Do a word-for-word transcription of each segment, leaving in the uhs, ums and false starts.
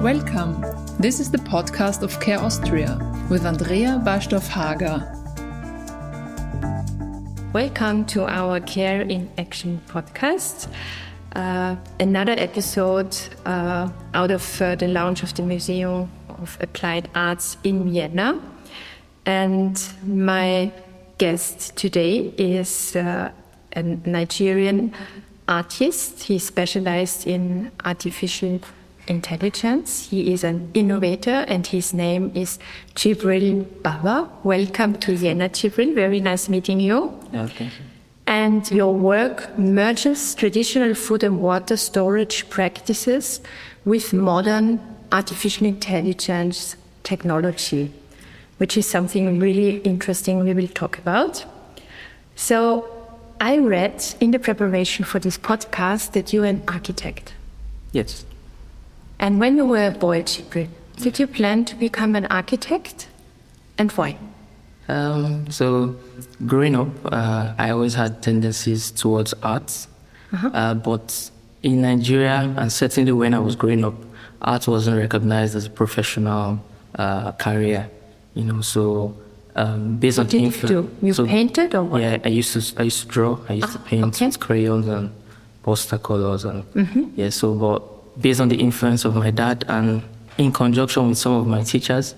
Welcome. This is the podcast of Care Austria with Andrea Barstorff-Hager. Welcome to our Care in Action podcast. Uh, another episode uh, out of uh, the launch of the Museum of Applied Arts in Vienna. And my guest today is uh, a Nigerian artist. He specialized in artificial intelligence. He is an innovator and his name is Jibril Baba. Welcome to Vienna, Jibril. Very nice meeting you. Yeah, thank you. And your work merges traditional food and water storage practices with modern artificial intelligence technology, which is something really interesting we will talk about. So I read in the preparation for this podcast that you're an architect. Yes. And when you were a boy, Jibril, did you plan to become an architect? And why? Um, so, growing up, uh, I always had tendencies towards arts. Uh-huh. Uh, but in Nigeria, and certainly when I was growing up, art wasn't recognized as a professional uh, career. You know, so um, based what on did influ- you do? You so, painted or what? Yeah, I used to. I used to draw. I used ah, to paint okay. with crayons and poster colors, and mm-hmm. yeah. So, but based on the influence of my dad and in conjunction with some of my teachers,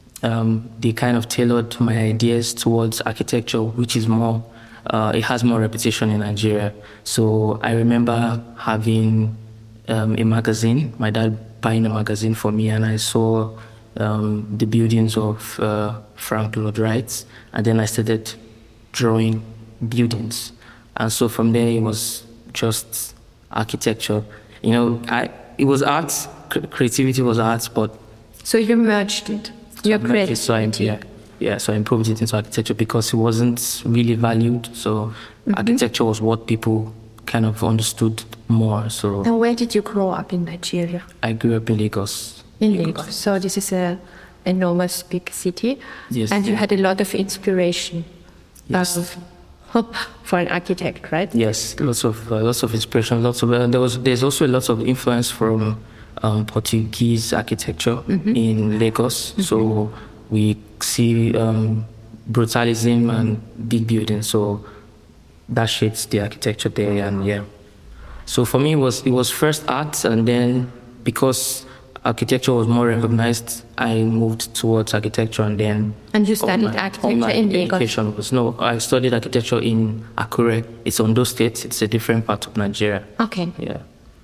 um, they kind of tailored my ideas towards architecture, which is more, uh, it has more reputation in Nigeria. So I remember having um, a magazine, my dad buying a magazine for me, and I saw um, the buildings of uh, Frank Lloyd Wright, and then I started drawing buildings. And so from there, it was just architecture. You know, I, it was art, creativity was art, but... So you merged it, your creativity. So I, yeah, yeah, so I improved it into architecture because it wasn't really valued. So mm-hmm. architecture was what people kind of understood more. So. And where did you grow up in Nigeria? I grew up in Lagos. In Lagos. So this is an enormous big city. Yes. And you had a lot of inspiration. Yes. Of, for an architect, right? Yes, lots of uh, lots of inspiration. Lots of uh, there was there's also a lot of influence from um, Portuguese architecture mm-hmm. in Lagos. Mm-hmm. So we see um, brutalism and big buildings. So that shapes the architecture there, and yeah. So for me, it was it was first art, and then because architecture was more recognized, I moved towards architecture, and then... And you studied my, architecture in Lagos? Was, no, I studied architecture in Akure. It's Ondo State. It's a different part of Nigeria. Okay. Yeah.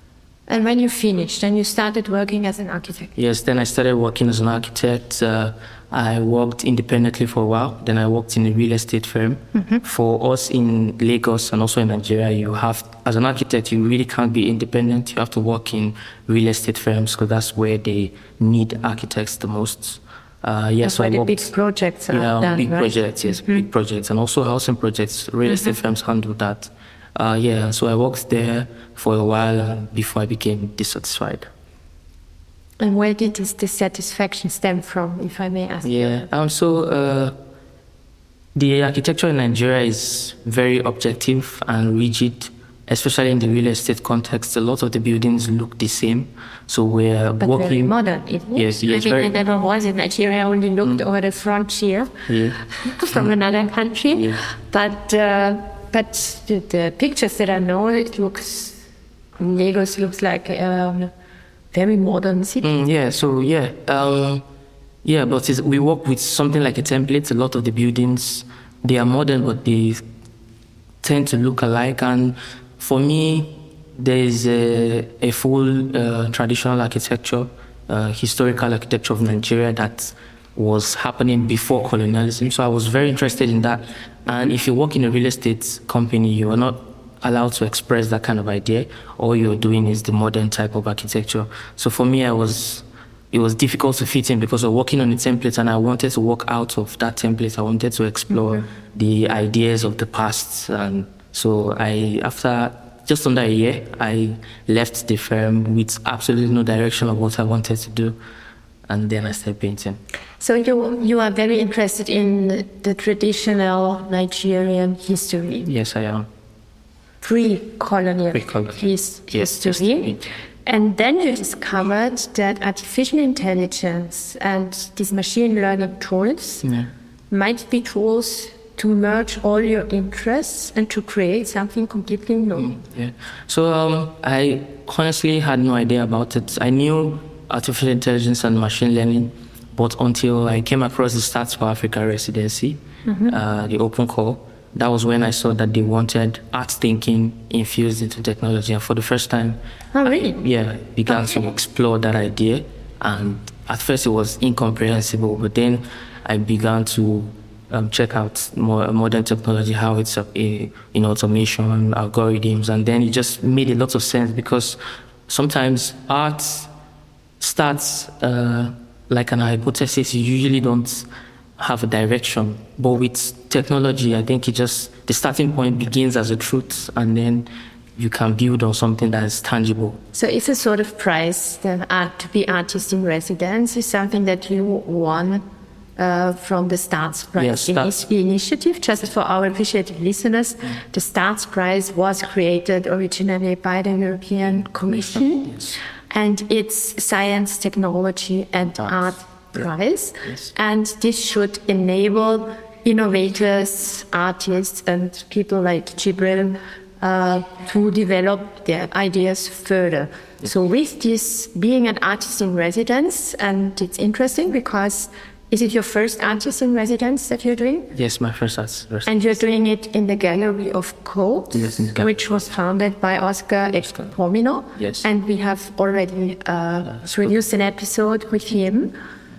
And when you finished, then you started working as an architect? Yes, then I started working as an architect. Uh, I worked independently for a while. Then I worked in a real estate firm. Mm-hmm. For us in Lagos and also in Nigeria, you have, as an architect, you really can't be independent. You have to work in real estate firms because that's where they need architects the most. Uh, yes, that's so where I the worked, big projects are yeah, done, big right? projects, yes, mm-hmm. big projects, and also housing projects. Real mm-hmm. estate firms handle that. Uh, yeah, so I worked there for a while before I became dissatisfied. And where did this dissatisfaction stem from, if I may ask? Yeah, um, so uh, the architecture in Nigeria is very objective and rigid, especially in the real estate context. A lot of the buildings look the same, so we're but working... very modern, isn't it? Yes, yes, I mean, very... I never was in Nigeria. I only looked mm. over the frontier yeah. from mm. another country. Yeah. But uh, but the, the pictures that I know, it looks... Lagos looks like a very modern city. Mm, yeah, so yeah. Um, yeah, but it's, we work with something like a template. A lot of the buildings, they are modern, but they tend to look alike. And for me, there is a, a full uh, traditional architecture, uh, historical architecture of Nigeria that was happening before colonialism. So I was very interested in that. And if you work in a real estate company, you are not allowed to express that kind of idea. All you're doing is the modern type of architecture. So for me, I was it was difficult to fit in because of working on a template, and I wanted to work out of that template. I wanted to explore mm-hmm. the ideas of the past. And so I, after just under a year, I left the firm with absolutely no direction of what I wanted to do. And then I started painting. So you you are very interested in the traditional Nigerian history? Yes, I am. Pre-colonial, Pre-colonial. his, yes, history. And then you discovered that artificial intelligence and these machine learning tools Yeah. might be tools to merge all your interests and to create something completely new. Yeah. So um, I honestly had no idea about it. I knew artificial intelligence and machine learning, but until I came across the Starts for Africa residency, mm-hmm. uh, the open call, that was when I saw that they wanted art thinking infused into technology. And for the first time, oh, really? I, yeah, began okay. to explore that idea. And at first it was incomprehensible, but then I began to um, check out more modern technology, how it's uh, in automation, algorithms, and then it just made a lot of sense, because sometimes art starts uh, like an hypothesis. You usually don't have a direction, but with technology, I think it just, the starting point begins as a truth, and then you can build on something that is tangible. So it's a sort of prize, the art to be artist in residence is something that you won uh, from the Starts Prize Yes, Starts. initiative. Just for our appreciative listeners, mm. the Starts Prize was created originally by the European Commission, yes. and it's science, technology, and art prize. Yes. And this should enable innovators, artists, and people like Jibril uh, to develop their ideas further. Yes. So with this being an artist in residence, and it's interesting because is it your first artist in residence that you're doing? Yes, my first artist. And you're doing it in the Gallery of Code, yes, which was founded by Oscar Pomino. Yes. And we have already uh, produced an episode with him.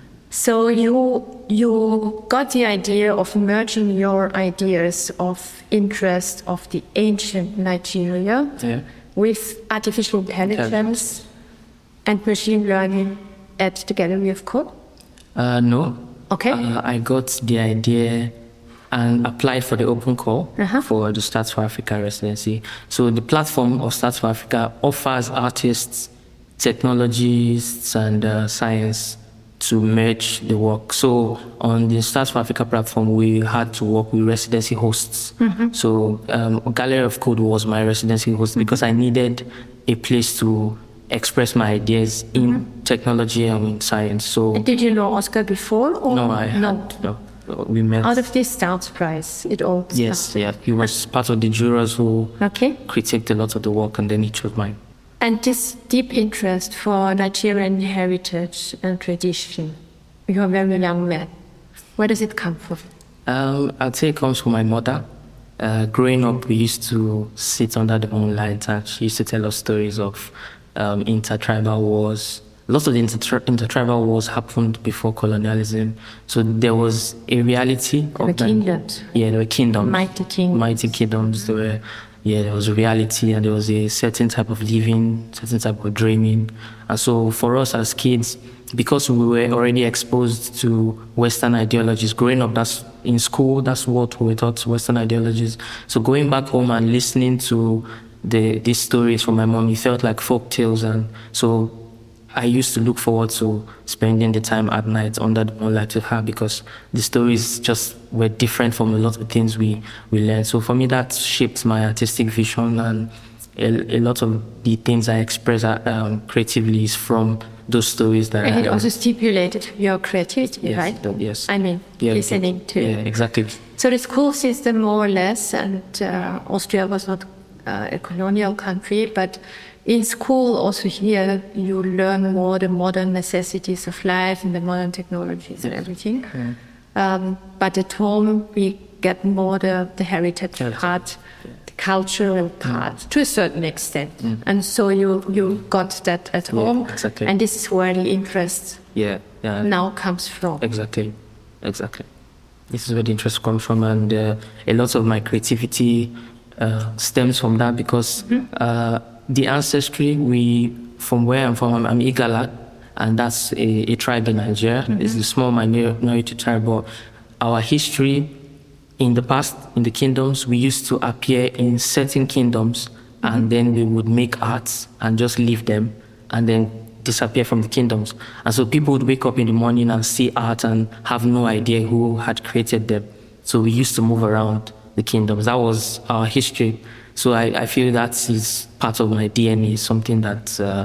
So you you got the idea of merging your ideas of interest of the ancient Nigeria yeah. with artificial intelligence and machine learning at the Gallery of Code? Uh, no. Okay. Uh, I got the idea and applied for the open call uh-huh. for the Starts for Africa residency. So the platform of Starts for Africa offers artists, technologists, and uh, science to merge the work. So on the Starts for Africa platform, we had to work with residency hosts. Mm-hmm. So um, Gallery of Code was my residency host, mm-hmm. because I needed a place to express my ideas in mm-hmm. technology and in science. So and did you know Oscar before? Or no, I no. had, no. We met. Out of this Starts Prize, it all started. Yes, yeah. He was part of the jurors who okay. critiqued a lot of the work, and then he chose mine. And this deep interest for Nigerian heritage and tradition, you're a very young man. Where does it come from? Um, I'd say it comes from my mother. Uh, growing up, we used to sit under the moonlight, and she used to tell us stories of um, intertribal wars. Lots of the inter- intertribal wars happened before colonialism, so there was a reality. There were kingdoms. Yeah, there were kingdoms. Mighty kingdoms. Mighty kingdoms. There were. Yeah, there was a reality, and there was a certain type of living, certain type of dreaming. And so for us as kids, because we were already exposed to Western ideologies, growing up that's in school, that's what we were taught, Western ideologies. So going back home and listening to the these stories from my mom, it felt like folk tales. And so I used to look forward to spending the time at night under the moonlight with her, because the stories just were different from a lot of things we, we learned. So for me, that shaped my artistic vision, and a, a lot of the things I express um, creatively is from those stories that and I... it also stipulated your creativity, yes, right? Yes. I mean, yeah, listening to... Yeah, exactly. So the school system, more or less, and uh, Austria was not uh, a colonial country, but in school, also here, you learn more the modern necessities of life and the modern technologies and everything. Mm. Um, but at home, we get more the, the heritage yeah. part, yeah. the cultural part, mm. to a certain extent. Mm. And so you, you got that at home. Yeah, exactly. And this is where the interest yeah, yeah. now comes from. Exactly, exactly. This is where the interest comes from, and uh, a lot of my creativity uh, stems from that, because mm-hmm. uh, the ancestry, we, from where I'm from, I'm, I'm Igala, and that's a, a tribe in Nigeria. Mm-hmm. It's a small minority tribe, but our history in the past, in the kingdoms, we used to appear in certain kingdoms, mm-hmm. and then we would make arts and just leave them, and then disappear from the kingdoms. And so people would wake up in the morning and see art and have no idea who had created them. So we used to move around the kingdoms. That was our history. So I, I feel that is part of my D N A, something that uh,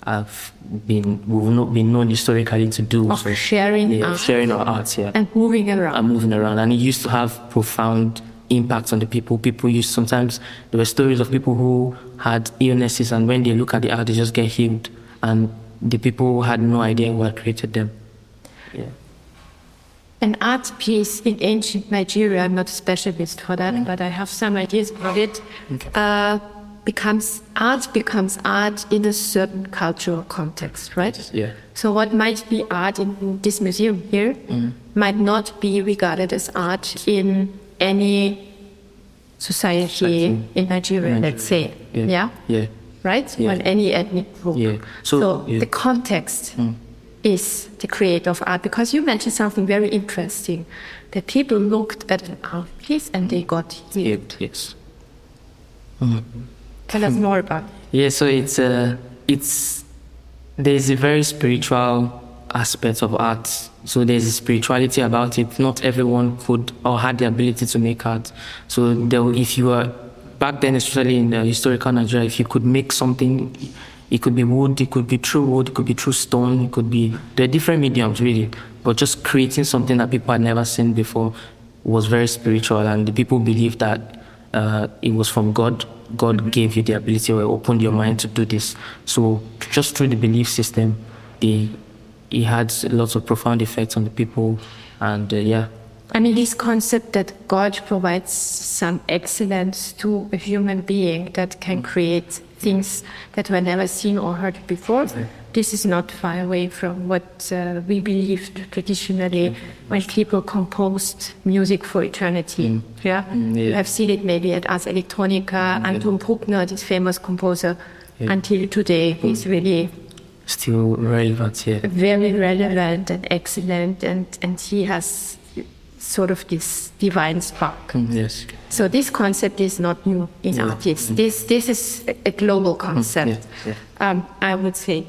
have been we've not been known historically to do. Of so, sharing, yeah, art. sharing our arts, yeah, and moving around, and moving around, and it used to have profound impact on the people. People used sometimes there were stories of people who had illnesses, and when they look at the art, they just get healed, and the people had no idea who had created them. Yeah. An art piece in ancient Nigeria, I'm not a specialist for that, mm. but I have some ideas about it. Okay. Uh, becomes art becomes art in a certain cultural context, right? Yeah. So what might be art in this museum here mm. might not be regarded as art in any society, society. in Nigeria, Nigeria, let's say. Yeah. Yeah. Yeah. Right? Yeah. Or any ethnic group. Yeah. So, so yeah. the context mm. is the creator of art, because you mentioned something very interesting, that people looked at an art piece and they got healed. Yes. Mm. Tell us more about it. Yeah, so it's uh, it's there's a very spiritual aspect of art. So there's a spirituality about it. Not everyone could or had the ability to make art. So there, if you were back then, especially in the historical Nigeria, if you could make something, it could be wood, it could be true wood, it could be true stone, it could be there are different mediums really. But just creating something that people had never seen before was very spiritual, and the people believed that uh, it was from God. God mm-hmm. gave you the ability or opened your mind to do this. So just through the belief system, they, it had lots of profound effects on the people, and uh, yeah. I mean, this concept that God provides some excellence to a human being that can create things that were never seen or heard before, mm-hmm. this is not far away from what uh, we believed traditionally mm-hmm. when people composed music for eternity. Mm. Yeah? Mm, yeah, you have seen it maybe at Ars Electronica. Mm, Anton yeah. Bruckner, this famous composer, yeah. until today, mm. is really still relevant. Yeah, very relevant and excellent, and and he has sort of this divine spark. Mm, yes. So this concept is not new in yeah. artists. Mm. This this is a global concept, mm. yeah. Yeah. Um, I would say.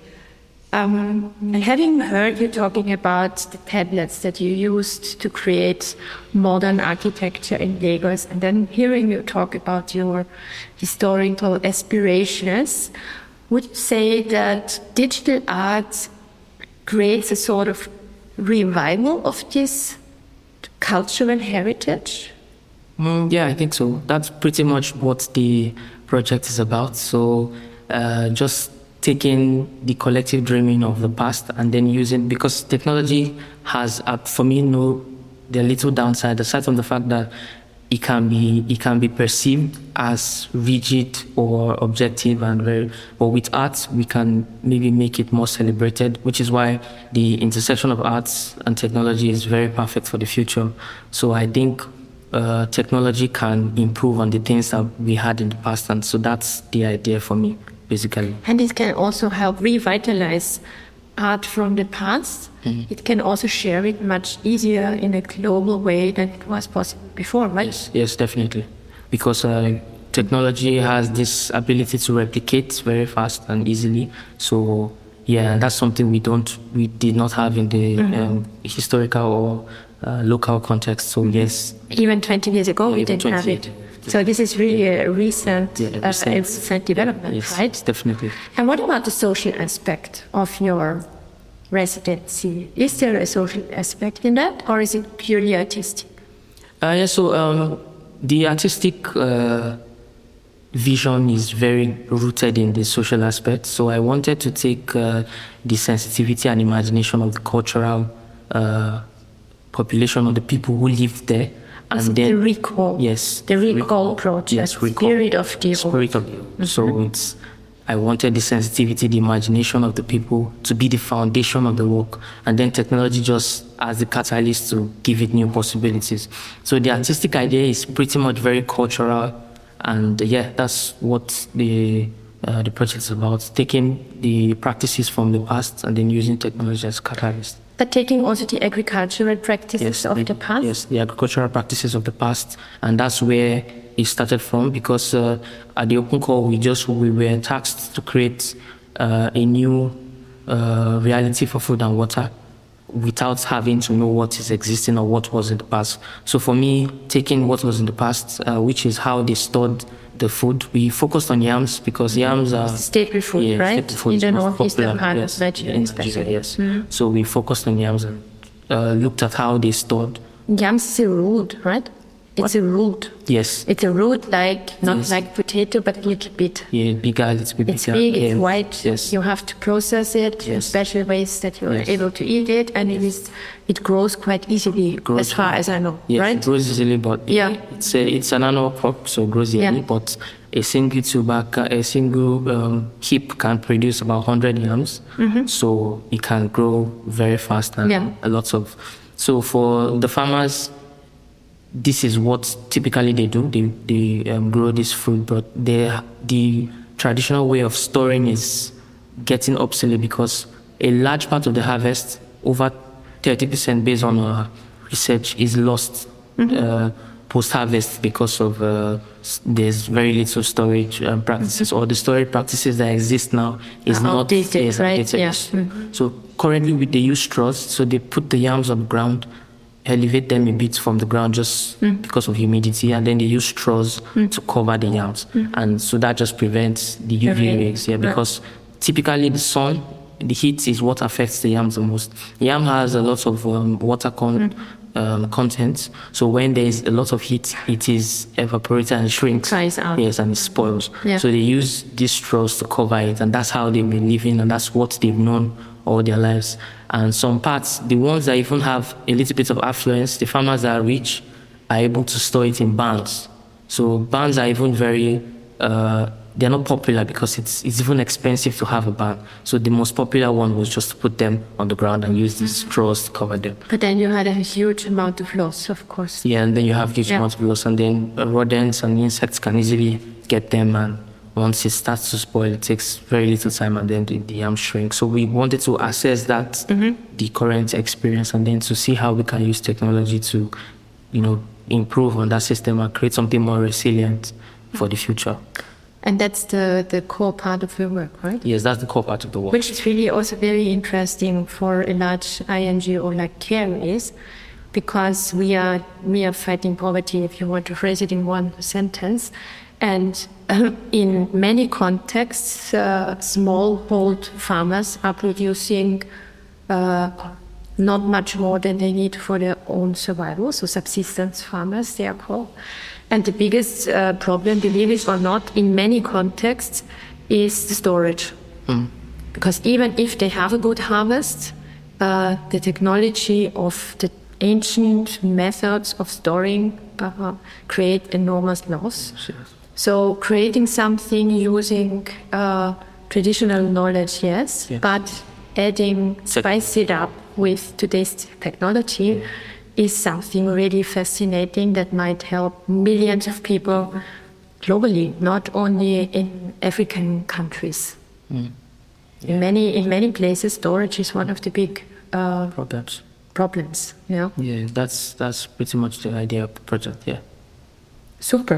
Um, and having heard you talking about the tablets that you used to create modern architecture in Lagos, and then hearing you talk about your historical aspirations, would you say that digital art creates a sort of revival of this cultural heritage? Mm, yeah, I think so. That's pretty much what the project is about. So uh, just taking the collective dreaming of the past and then using, because technology has, uh, for me, no, the little downside, aside from the fact that it can be it can be perceived as rigid or objective and very, but with art we can maybe make it more celebrated, which is why the intersection of arts and technology is very perfect for the future. So I think uh, technology can improve on the things that we had in the past, and so that's the idea for me, basically. And it can also help revitalize art from the past. Mm-hmm. It can also share it much easier in a global way than it was possible before, right? Yes, yes, definitely. Because uh, technology has this ability to replicate very fast and easily. So yeah, that's something we don't, we did not have in the mm-hmm. um, historical or uh, local context. So yes. Even twenty years ago, yeah, we didn't have it. So this is really a recent, yeah, uh, recent, recent development, yes, right? Definitely. And what about the social aspect of your residency? Is there a social aspect in that, or is it purely artistic? Uh, yeah, so um, the artistic uh, vision is very rooted in the social aspect. So I wanted to take uh, the sensitivity and imagination of the cultural uh, population of the people who live there. And then, the recall, yes, the recall, recall project, yes, recall, spirit of the spirit of the mm-hmm. So it's, I wanted the sensitivity, the imagination of the people to be the foundation of the work, and then technology just as the catalyst to give it new possibilities. So the artistic idea is pretty much very cultural, and uh, yeah, that's what the uh, the project is about: taking the practices from the past and then using technology as catalyst. But taking also the agricultural practices yes, of the, the past? Yes, the agricultural practices of the past. And that's where it started from, because uh, at the open call, we just we were tasked to create uh, a new uh, reality for food and water. without having to know what is existing or what was in the past. So for me, taking what was in the past, uh, which is how they stored the food, we focused on yams because yams are staple food, yeah, right? Staple food in the most northeastern part yes, of Nigeria, especially. Yes. Mm-hmm. So we focused on yams and uh, looked at how they stored. Yams is a root, right? It's what? a root. Yes. It's a root, like not yes. like potato, but a little bit. Yeah, bigger, a little bit it's bigger. It's big, yeah. it's white. Yes. You have to process it in yes. special ways that you're yes. able to eat it, and it is it grows quite easily, grows, as far as I know. Yes, right? It grows easily, but yeah. it's a, it's an annual crop, so it grows yearly. Yeah. But a single tuber, a single um, heap can produce about one hundred yams, mm-hmm. so it can grow very fast and yeah. a lot of. So for the farmers, this is what typically they do. They they um, grow this fruit, but they, the traditional way of storing is getting obsolete because a large part of the harvest, over thirty percent based on our research, is lost mm-hmm. uh, post-harvest because of uh, there's very little storage um, practices, mm-hmm. or the storage practices that exist now is uh, not updated, right? Updated. Yeah. Mm-hmm. So currently we, they use straws, so they put the yams on the ground, elevate them a bit from the ground just mm. because of humidity, and then they use straws mm. to cover the yams. Mm. And so that just prevents the U V rays, yeah, because right. typically the sun, the heat is what affects the yams the most. Yam has a lot of um, water con- mm. um, content, so when there is a lot of heat, it is evaporated and shrinks. Dries out. Yes, and it spoils. Yeah. So they use these straws to cover it, and that's how they've been living, and that's what they've known all their lives. And some parts, the ones that even have a little bit of affluence, the farmers that are rich are able to store it in barns. So barns are even very, uh, they're not popular because it's it's even expensive to have a barn. So the most popular one was just to put them on the ground and use these straws to cover them. But then you had a huge amount of loss, of course. Yeah, and then you have huge yeah. amount of loss, and then rodents and insects can easily get them, and once it starts to spoil, it takes very little time, and then the, the yam shrink. So we wanted to assess that, mm-hmm. the current experience, and then to see how we can use technology to, you know, improve on that system and create something more resilient for the future. And that's the, the core part of your work, right? Yes, that's the core part of the work. Which is really also very interesting for a large I N G O like CARE is, because we are we are fighting poverty, if you want to phrase it in one sentence. And uh, in many contexts, uh, smallhold farmers are producing uh, not much more than they need for their own survival, so subsistence farmers, they are called. And the biggest uh, problem, believe it or not, in many contexts is the storage. Mm. Because even if they have a good harvest, uh, the technology of the ancient methods of storing uh, create enormous loss. Sure. So creating something using uh, traditional knowledge, yes, yes, but adding, spice it up with today's technology yeah. is something really fascinating that might help millions of people globally, not only in African countries. Mm. Yeah. In many in many places, storage is one of the big uh, problems. Problems, yeah. Yeah, that's that's pretty much the idea of the project. Yeah. Super.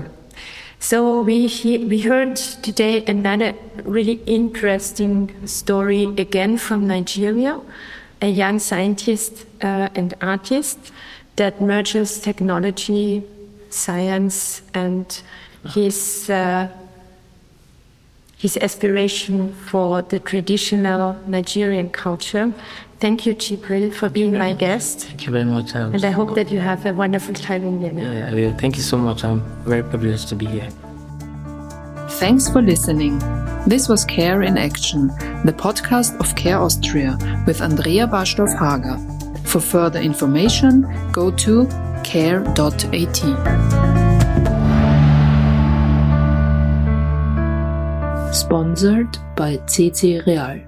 So we he, we heard today another really interesting story again from Nigeria, a young scientist uh, and artist that merges technology, science, and his uh, his aspiration for the traditional Nigerian culture. Thank you, Jibril, for being my guest. Thank you very much. I and I hope that you have a wonderful time in Vienna. Yeah, yeah, thank you so much. I'm very privileged to be here. Thanks for listening. This was CARE in Action, the podcast of CARE Austria with Andrea Barstorff-Hager. For further information, go to care dot a t. Sponsored by C C Real.